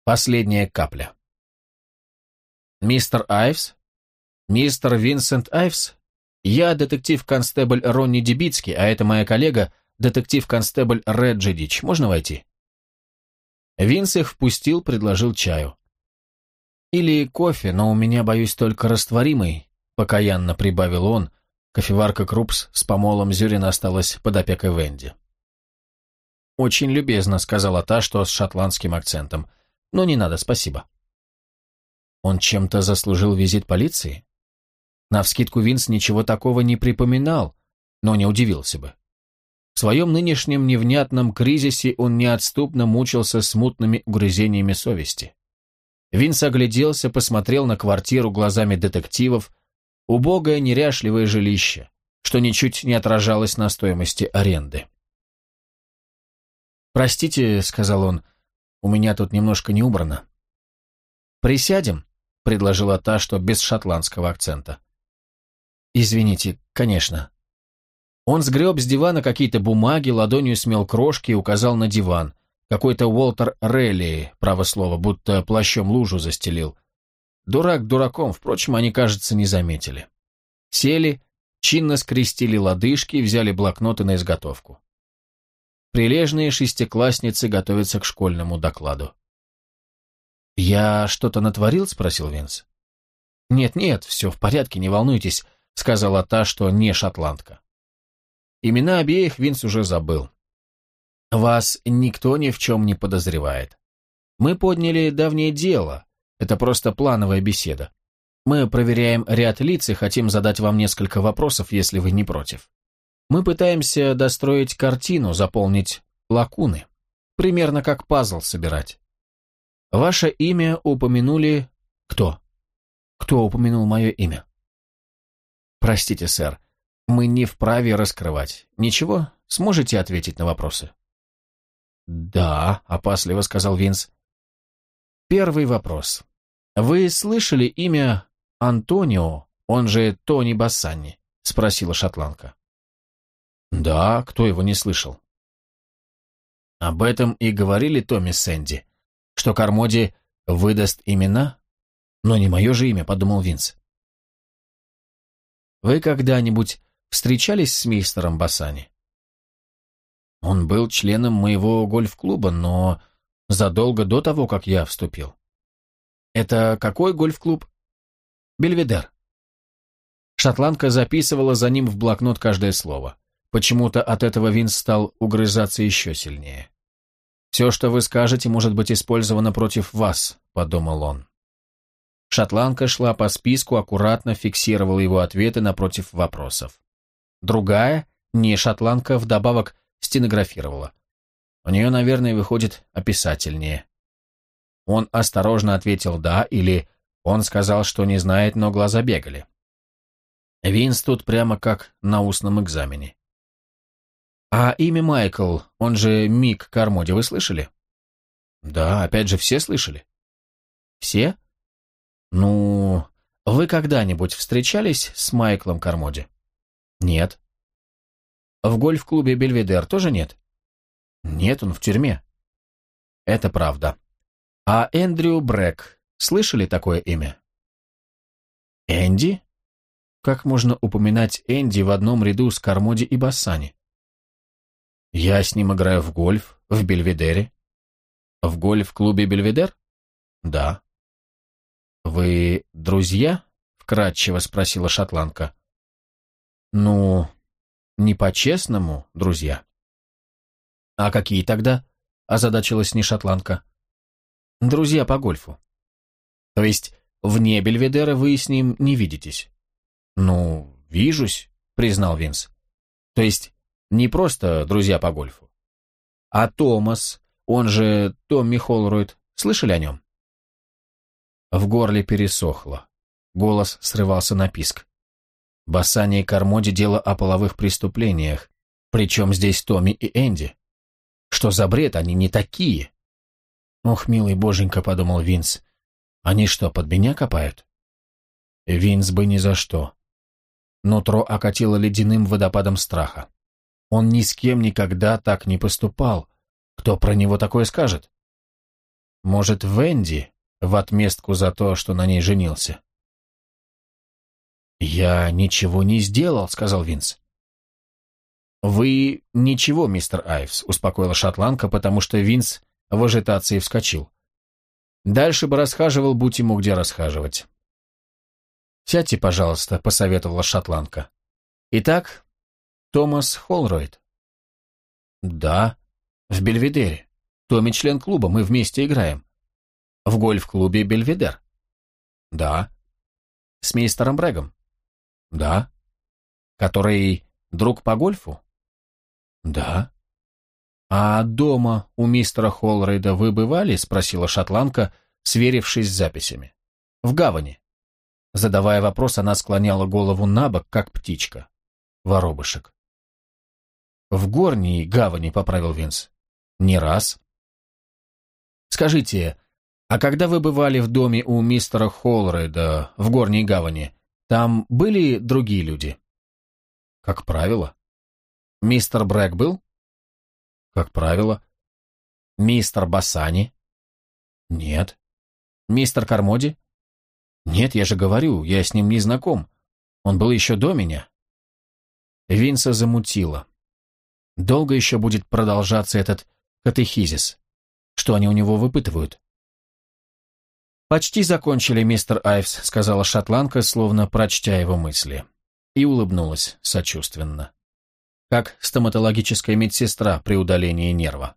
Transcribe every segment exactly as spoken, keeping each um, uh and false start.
Последняя капля. Мистер Айвс? Мистер Винсент Айвс? Я детектив-констебль Ронни Дебицкий, а это моя коллега, детектив-констебль Реджи Дич. Можно войти? Винс их впустил, предложил чаю. Или кофе, но у меня, боюсь, только растворимый, покаянно прибавил он. Кофеварка Крупс с помолом зерен осталась под опекой Венди. «Очень любезно», — сказала та, что с шотландским акцентом. «Но не надо, спасибо». Он чем-то заслужил визит полиции? Навскидку Винс ничего такого не припоминал, но не удивился бы. В своем нынешнем невнятном кризисе он неотступно мучился смутными угрызениями совести. Винс огляделся, посмотрел на квартиру глазами детективов, убогое неряшливое жилище, что ничуть не отражалось на стоимости аренды. «Простите», — сказал он, — «у меня тут немножко не убрано». «Присядем», — предложила та, что без шотландского акцента. «Извините, конечно». Он сгреб с дивана какие-то бумаги, ладонью смел крошки и указал на диван. Какой-то Уолтер Релли, право слово, будто плащом лужу застелил. Дурак дураком, впрочем, они, кажется, не заметили. Сели, чинно скрестили лодыжки и взяли блокноты на изготовку. Прилежные шестиклассницы готовятся к школьному докладу. «Я что-то натворил?» — спросил Винс. «Нет-нет, все в порядке, не волнуйтесь», — сказала та, что не шотландка. Имена обеих Винс уже забыл. «Вас никто ни в чем не подозревает. Мы подняли давнее дело, это просто плановая беседа. Мы проверяем ряд лиц и хотим задать вам несколько вопросов, если вы не против. Мы пытаемся достроить картину, заполнить лакуны, примерно как пазл собирать. Ваше имя упомянули... Кто? Кто упомянул мое имя? Простите, сэр, мы не вправе раскрывать. Ничего, сможете ответить на вопросы? Да, опасливо сказал Винс. Первый вопрос. Вы слышали имя Антонио, он же Тони Бассани? Спросила шотландка. Да, кто его не слышал? Об этом и говорили Томми с Энди, что Кармоди выдаст имена, но не мое же имя, подумал Винс. Вы когда-нибудь встречались с мистером Бассани? Он был членом моего гольф-клуба, но задолго до того, как я вступил. Это какой гольф-клуб? Бельведер. Шотландка записывала за ним в блокнот каждое слово. Почему-то от этого Винс стал угрызаться еще сильнее. «Все, что вы скажете, может быть использовано против вас», — подумал он. Шотландка шла по списку, аккуратно фиксировала его ответы напротив вопросов. Другая, не шотландка, вдобавок стенографировала. У нее, наверное, выходит описательнее. Он осторожно ответил «да» или он сказал, что не знает, но глаза бегали. Винс тут прямо как на устном экзамене. А имя Майкл, он же Мик Кармоди, вы слышали? Да, опять же, все слышали. Все? Ну, вы когда-нибудь встречались с Майклом Кармоди? Нет. В гольф-клубе Бельведер тоже нет? Нет, он в тюрьме. Это правда. А Эндрю Брэк, слышали такое имя? Энди? Как можно упоминать Энди в одном ряду с Кармоди и Бассани? Я с ним играю в гольф, в Бельведере. В гольф-клубе Бельведер? Да. Вы друзья? Вкратчиво спросила шотландка. Ну, не по-честному, друзья. А какие тогда? Озадачилась не шотландка. Друзья по гольфу. То есть вне Бельведера вы с ним не видитесь? Ну, вижусь, признал Винс. То есть не просто друзья по гольфу. А Томас, он же Томми Холройд, слышали о нем? В горле пересохло. Голос срывался на писк. Бассани и Кармоди — дело о половых преступлениях. Причем здесь Томми и Энди? Что за бред, они не такие. Ох, милый боженька, подумал Винс. Они что, под меня копают? Винс бы ни за что. Нутро окатило ледяным водопадом страха. Он ни с кем никогда так не поступал. Кто про него такое скажет? Может, Венди в отместку за то, что на ней женился? «Я ничего не сделал», — сказал Винс. «Вы ничего, мистер Айвс», — успокоила шотландка, потому что Винс в ажитации вскочил. «Дальше бы расхаживал, будь ему где расхаживать». «Сядьте, пожалуйста», — посоветовала шотландка. «Итак, Томас Холройд». «Да, в Бельведере. Томми член клуба, мы вместе играем». «В гольф-клубе Бельведер». «Да». «С мистером Брэгом». «Да». «Который друг по гольфу?» «Да». «А дома у мистера Холройда вы бывали?» — спросила шотландка, сверившись с записями. «В гавани». Задавая вопрос, она склоняла голову на бок, как птичка. Воробышек. «В горней гавани», — поправил Винс. «Не раз». «Скажите, а когда вы бывали в доме у мистера Холройда в горней гавани, там были другие люди?» «Как правило». «Мистер Брэг был?» «Как правило». «Мистер Бассани?» «Нет». «Мистер Кармоди?» «Нет, я же говорю, я с ним не знаком. Он был еще до меня». Винса замутило. Долго еще будет продолжаться этот катехизис? Что они у него выпытывают? «Почти закончили, мистер Айвс», — сказала шотландка, словно прочтя его мысли. И улыбнулась сочувственно. Как стоматологическая медсестра при удалении нерва.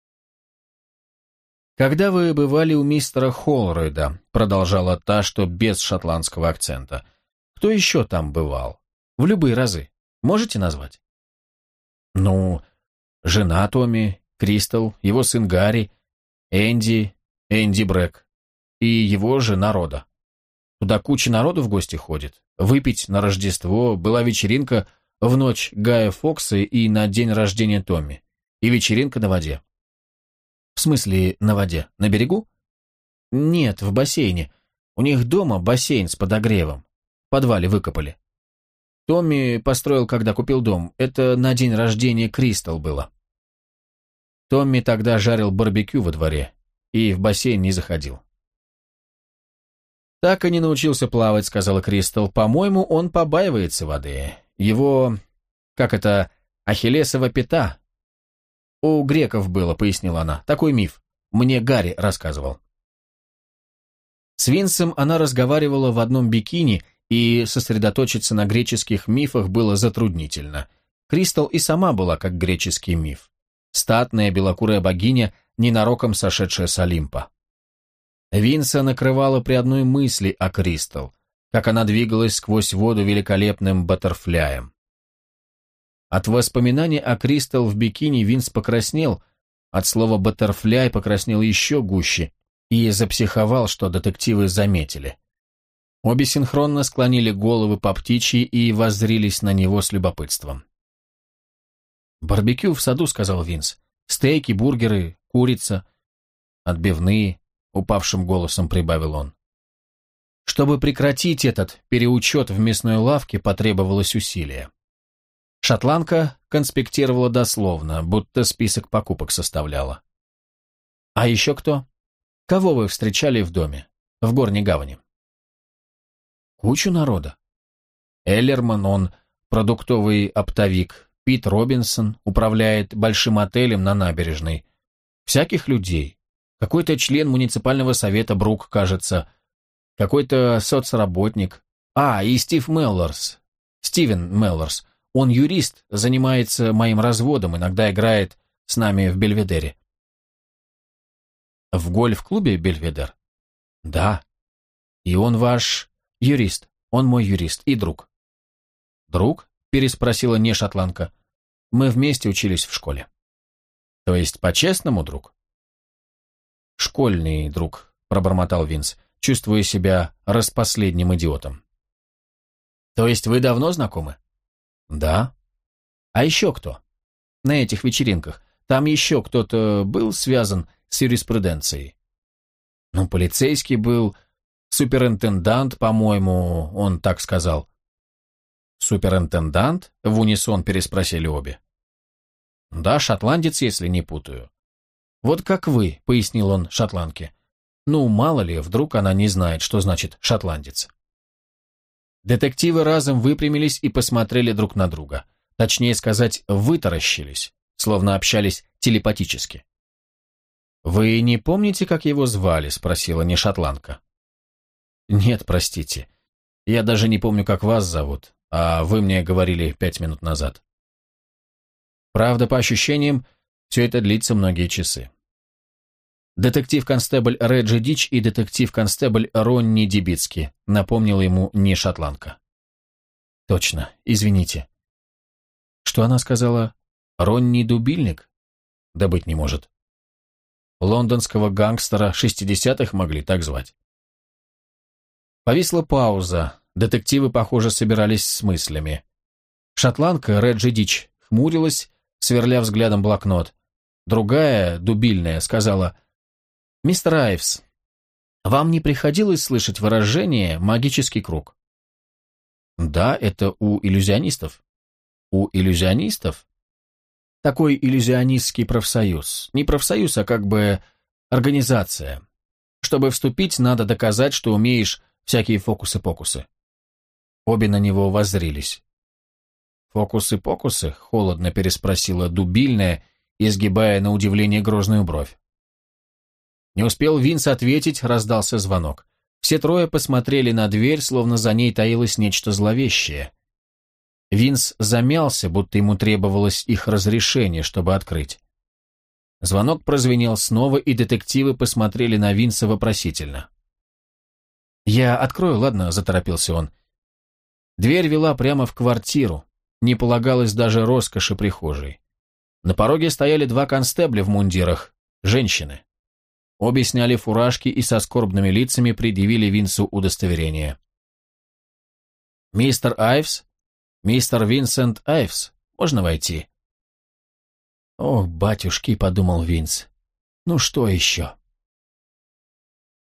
«Когда вы бывали у мистера Холройда», — продолжала та, что без шотландского акцента, — «кто еще там бывал? В любые разы. Можете назвать?» «Ну, жена Томми, Кристал, его сын Гарри, Энди, Энди Брэк и его жена Рода. Туда куча народу в гости ходит. Выпить на Рождество, была вечеринка в ночь Гая Фокса и на день рождения Томми, и вечеринка на воде». «В смысле на воде? На берегу?» «Нет, в бассейне. У них дома бассейн с подогревом. В подвале выкопали. Томми построил, когда купил дом. Это на день рождения Кристал было. Томми тогда жарил барбекю во дворе и в бассейн не заходил». «Так и не научился плавать», — сказала Кристал. «По-моему, он побаивается воды. Его, как это, ахиллесова пята». «У греков было», — пояснила она. «Такой миф. Мне Гарри рассказывал». С Винсом она разговаривала в одном бикини, и сосредоточиться на греческих мифах было затруднительно. Кристал и сама была как греческий миф. Статная белокурая богиня, ненароком сошедшая с Олимпа. Винса накрывала при одной мысли о Кристал, как она двигалась сквозь воду великолепным баттерфляем. От воспоминаний о Кристал в бикини Винс покраснел, от слова «баттерфляй» покраснел еще гуще и запсиховал, что детективы заметили. Обе синхронно склонили головы по птичьи и воззрились на него с любопытством. «Барбекю в саду», — сказал Винс. «Стейки, бургеры, курица, отбивные», — упавшим голосом прибавил он. Чтобы прекратить этот переучет в мясной лавке, потребовалось усилие. Шотландка конспектировала дословно, будто список покупок составляла. «А еще кто? Кого вы встречали в доме, в Горней гавани?» «Кучу народа. Эллерман, он продуктовый оптовик, Пит Робинсон управляет большим отелем на набережной. Всяких людей. Какой-то член муниципального совета Брук, кажется, какой-то соцработник. А, и Стив Меллорс, Стивен Меллорс. Он юрист, занимается моим разводом, иногда играет с нами в Бельведере». «В гольф-клубе Бельведер?» «Да. И он ваш юрист. Он мой юрист и друг». «Друг?» — переспросила не шотландка. «Мы вместе учились в школе». «То есть по-честному, друг?» «Школьный друг», — пробормотал Винс, чувствуя себя распоследним идиотом. «То есть вы давно знакомы?» «Да». «А еще кто? На этих вечеринках. Там еще кто-то был связан с юриспруденцией?» «Ну, полицейский был, суперинтендант, по-моему, он так сказал». «Суперинтендант?» — в унисон переспросили обе. «Да, шотландец, если не путаю». «Вот как вы», — пояснил он шотландке. Ну, мало ли, вдруг она не знает, что значит шотландец. Детективы разом выпрямились и посмотрели друг на друга. Точнее сказать, вытаращились, словно общались телепатически. «Вы не помните, как его звали?» – спросила нешотландка. «Нет, простите. Я даже не помню, как вас зовут, а вы мне говорили пять минут назад». Правда, по ощущениям, все это длится многие часы. Детектив-констебль Реджи Дич и детектив-констебль Ронни Дебицки, напомнила ему не шотландка. Точно, извините. Что она сказала? Ронни Дубильник? Да быть не может. Лондонского гангстера шестидесятых могли так звать. Повисла пауза, детективы, похоже, собирались с мыслями. Шотландка Реджи Дич хмурилась, сверля взглядом блокнот. Другая, дубильная, сказала: «Мистер Айвс, вам не приходилось слышать выражение «магический круг»?» «Да, это у иллюзионистов». «У иллюзионистов?» «Такой иллюзионистский профсоюз. Не профсоюз, а как бы организация. Чтобы вступить, надо доказать, что умеешь всякие фокусы-покусы». Обе на него воззрились. «Фокусы-покусы?» — холодно переспросила дубильная, изгибая на удивление грозную бровь. Не успел Винс ответить, раздался звонок. Все трое посмотрели на дверь, словно за ней таилось нечто зловещее. Винс замялся, будто ему требовалось их разрешение, чтобы открыть. Звонок прозвенел снова, и детективы посмотрели на Винса вопросительно. «Я открою, ладно?» – заторопился он. Дверь вела прямо в квартиру, не полагалось даже роскоши прихожей. На пороге стояли два констебля в мундирах, женщины. Обе сняли фуражки и со скорбными лицами предъявили Винсу удостоверение. «Мистер Айвс? Мистер Винсент Айвс? Можно войти?» «Ох, батюшки», — подумал Винс, — «ну что еще?»